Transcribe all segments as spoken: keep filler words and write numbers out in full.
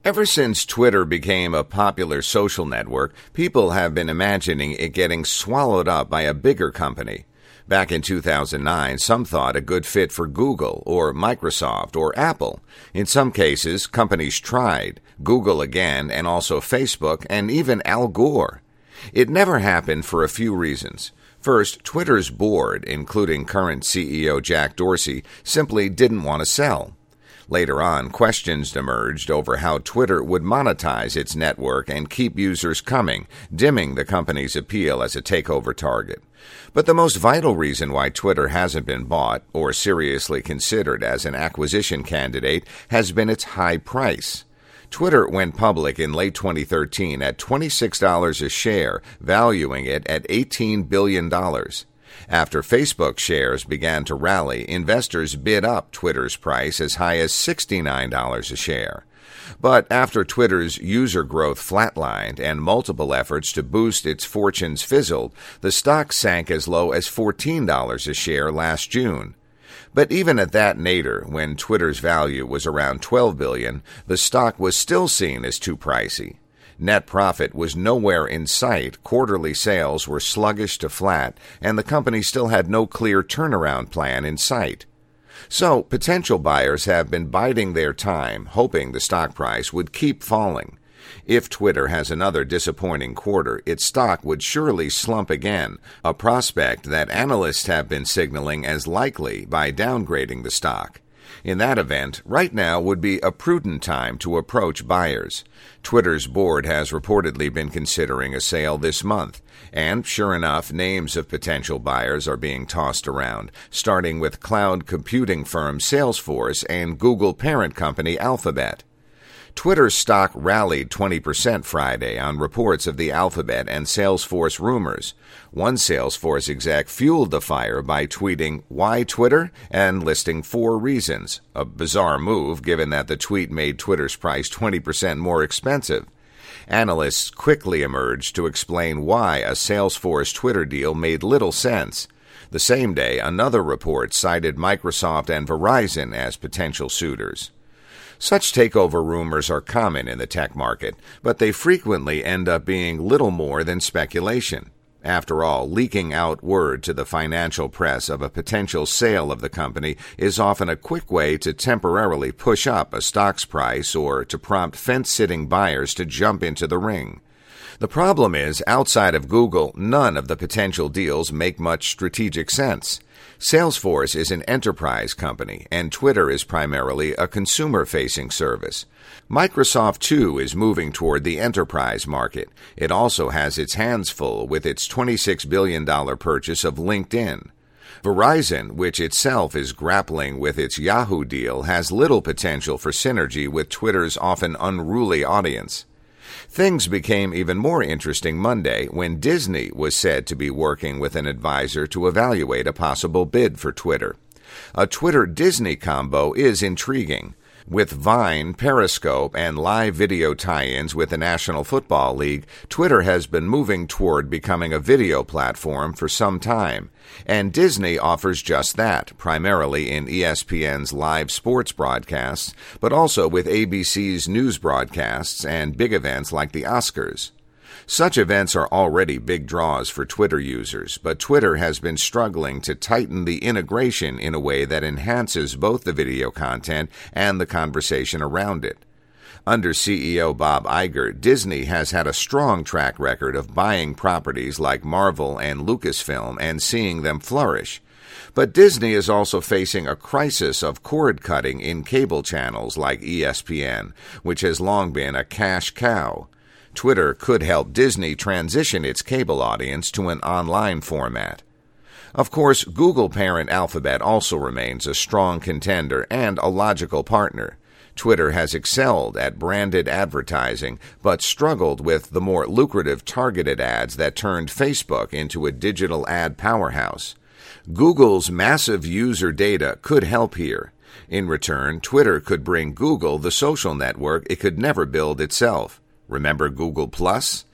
Ever since Twitter became a popular social network, people have been imagining it getting swallowed up by a bigger company. Back in two thousand nine, some thought a good fit for Google or Microsoft or Apple. In some cases, companies tried, Google again, and also Facebook, and even Al Gore. It never happened for a few reasons. First, Twitter's board, including current C E O Jack Dorsey, simply didn't want to sell. Later on, questions emerged over how Twitter would monetize its network and keep users coming, dimming the company's appeal as a takeover target. But the most vital reason why Twitter hasn't been bought or seriously considered as an acquisition candidate has been its high price. Twitter went public in late twenty thirteen at twenty-six dollars a share, valuing it at eighteen billion dollars. After Facebook shares began to rally, investors bid up Twitter's price as high as sixty-nine dollars a share. But after Twitter's user growth flatlined and multiple efforts to boost its fortunes fizzled, the stock sank as low as fourteen dollars a share last June. But even at that nadir, when Twitter's value was around twelve billion dollars, the stock was still seen as too pricey. Net profit was nowhere in sight, quarterly sales were sluggish to flat, and the company still had no clear turnaround plan in sight. So, potential buyers have been biding their time, hoping the stock price would keep falling. If Twitter has another disappointing quarter, its stock would surely slump again, a prospect that analysts have been signaling as likely by downgrading the stock. In that event, right now would be a prudent time to approach buyers. Twitter's board has reportedly been considering a sale this month, and sure enough, names of potential buyers are being tossed around, starting with cloud computing firm Salesforce and Google parent company Alphabet. Twitter's stock rallied twenty percent Friday on reports of the Alphabet and Salesforce rumors. One Salesforce exec fueled the fire by tweeting, "Why Twitter?" and listing four reasons, a bizarre move given that the tweet made Twitter's price twenty percent more expensive. Analysts quickly emerged to explain why a Salesforce-Twitter deal made little sense. The same day, another report cited Microsoft and Verizon as potential suitors. Such takeover rumors are common in the tech market, but they frequently end up being little more than speculation. After all, leaking out word to the financial press of a potential sale of the company is often a quick way to temporarily push up a stock's price or to prompt fence-sitting buyers to jump into the ring. The problem is, outside of Google, none of the potential deals make much strategic sense. Salesforce is an enterprise company, and Twitter is primarily a consumer-facing service. Microsoft, too, is moving toward the enterprise market. It also has its hands full with its twenty-six billion dollars purchase of LinkedIn. Verizon, which itself is grappling with its Yahoo deal, has little potential for synergy with Twitter's often unruly audience. Things became even more interesting Monday when Disney was said to be working with an advisor to evaluate a possible bid for Twitter. A Twitter-Disney combo is intriguing. With Vine, Periscope, and live video tie-ins with the National Football League, Twitter has been moving toward becoming a video platform for some time. And Disney offers just that, primarily in E S P N's live sports broadcasts, but also with A B C's news broadcasts and big events like the Oscars. Such events are already big draws for Twitter users, but Twitter has been struggling to tighten the integration in a way that enhances both the video content and the conversation around it. Under C E O Bob Iger, Disney has had a strong track record of buying properties like Marvel and Lucasfilm and seeing them flourish. But Disney is also facing a crisis of cord cutting in cable channels like E S P N, which has long been a cash cow. Twitter could help Disney transition its cable audience to an online format. Of course, Google parent Alphabet also remains a strong contender and a logical partner. Twitter has excelled at branded advertising, but struggled with the more lucrative targeted ads that turned Facebook into a digital ad powerhouse. Google's massive user data could help here. In return, Twitter could bring Google the social network it could never build itself. Remember Google Plus?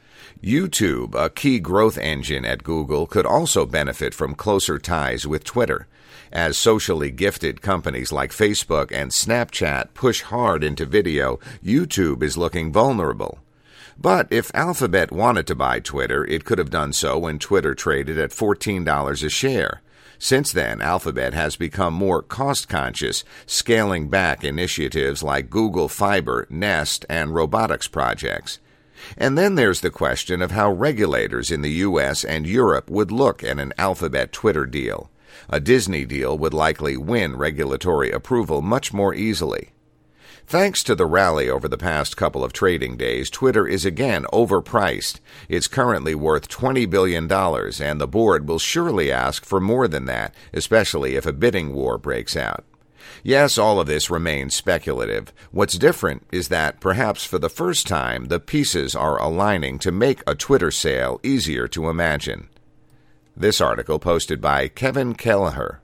YouTube, a key growth engine at Google, could also benefit from closer ties with Twitter. As socially gifted companies like Facebook and Snapchat push hard into video, YouTube is looking vulnerable. But if Alphabet wanted to buy Twitter, it could have done so when Twitter traded at fourteen dollars a share. Since then, Alphabet has become more cost-conscious, scaling back initiatives like Google Fiber, Nest, and robotics projects. And then there's the question of how regulators in the U S and Europe would look at an Alphabet-Twitter deal. A Disney deal would likely win regulatory approval much more easily. Thanks to the rally over the past couple of trading days, Twitter is again overpriced. It's currently worth twenty billion dollars, and the board will surely ask for more than that, especially if a bidding war breaks out. Yes, all of this remains speculative. What's different is that, perhaps for the first time, the pieces are aligning to make a Twitter sale easier to imagine. This article posted by Kevin Kelleher.